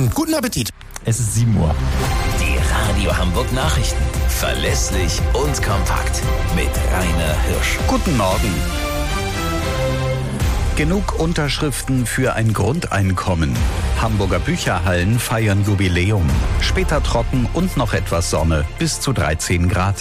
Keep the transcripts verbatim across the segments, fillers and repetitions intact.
und guten Appetit. Es ist sieben Uhr. Die Radio Hamburg Nachrichten. Verlässlich und kompakt. Mit Rainer Hirsch. Guten Morgen. Genug Unterschriften für ein Grundeinkommen. Hamburger Bücherhallen feiern Jubiläum. Später trocken und noch etwas Sonne, bis zu dreizehn Grad.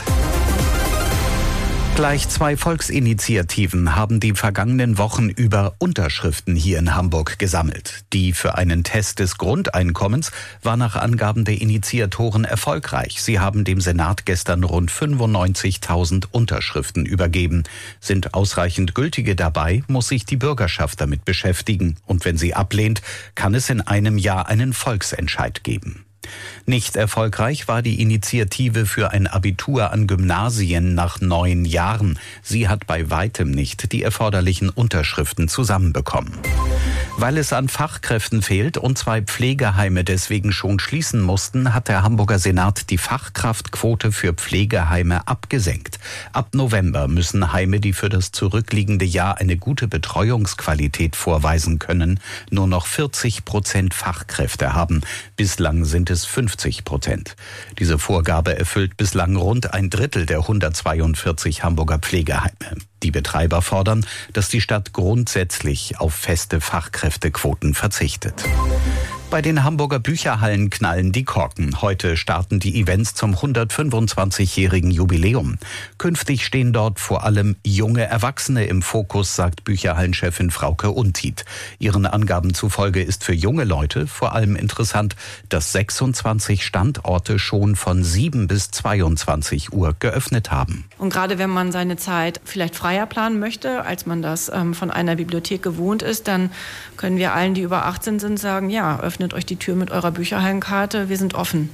Gleich zwei Volksinitiativen haben die vergangenen Wochen über Unterschriften hier in Hamburg gesammelt. Die für einen Test des Grundeinkommens war nach Angaben der Initiatoren erfolgreich. Sie haben dem Senat gestern rund fünfundneunzigtausend Unterschriften übergeben. Sind ausreichend gültige dabei, muss sich die Bürgerschaft damit beschäftigen. Und wenn sie ablehnt, kann es in einem Jahr einen Volksentscheid geben. Nicht erfolgreich war die Initiative für ein Abitur an Gymnasien nach neun Jahren. Sie hat bei weitem nicht die erforderlichen Unterschriften zusammenbekommen. Weil es an Fachkräften fehlt und zwei Pflegeheime deswegen schon schließen mussten, hat der Hamburger Senat die Fachkraftquote für Pflegeheime abgesenkt. Ab November müssen Heime, die für das zurückliegende Jahr eine gute Betreuungsqualität vorweisen können, nur noch vierzig Prozent Fachkräfte haben. Bislang sind es fünfzig Prozent. Diese Vorgabe erfüllt bislang rund ein Drittel der hundertzweiundvierzig Hamburger Pflegeheime. Die Betreiber fordern, dass die Stadt grundsätzlich auf feste Fachkräftequoten verzichtet. Bei den Hamburger Bücherhallen knallen die Korken. Heute starten die Events zum hundertfünfundzwanzigjährigen Jubiläum. Künftig stehen dort vor allem junge Erwachsene im Fokus, sagt Bücherhallenchefin Frauke Untied. Ihren Angaben zufolge ist für junge Leute vor allem interessant, dass sechsundzwanzig Standorte schon von sieben bis zweiundzwanzig Uhr geöffnet haben. Und gerade wenn man seine Zeit vielleicht freier planen möchte, als man das ähm, von einer Bibliothek gewohnt ist, dann können wir allen, die über achtzehn sind, sagen, ja, öffnet euch die Tür mit eurer Bücherhallenkarte, wir sind offen.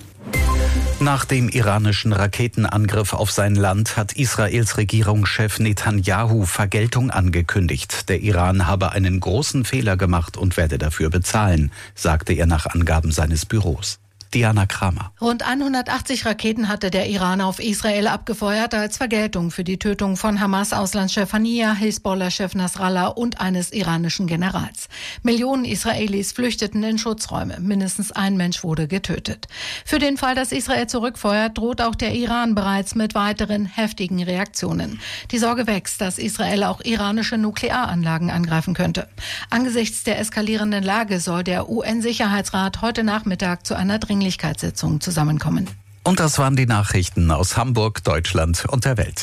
Nach dem iranischen Raketenangriff auf sein Land hat Israels Regierungschef Netanyahu Vergeltung angekündigt. Der Iran habe einen großen Fehler gemacht und werde dafür bezahlen, sagte er nach Angaben seines Büros. Diana Kramer. Rund hundertachtzig Raketen hatte der Iran auf Israel abgefeuert als Vergeltung für die Tötung von Hamas-Auslandschef Haniyeh, Hisbollah-Chef Nasrallah und eines iranischen Generals. Millionen Israelis flüchteten in Schutzräume. Mindestens ein Mensch wurde getötet. Für den Fall, dass Israel zurückfeuert, droht auch der Iran bereits mit weiteren heftigen Reaktionen. Die Sorge wächst, dass Israel auch iranische Nuklearanlagen angreifen könnte. Angesichts der eskalierenden Lage soll der U N-Sicherheitsrat heute Nachmittag zu einer Dringlichkeitssitzung zusammenkommen. Und das waren die Nachrichten aus Hamburg, Deutschland und der Welt.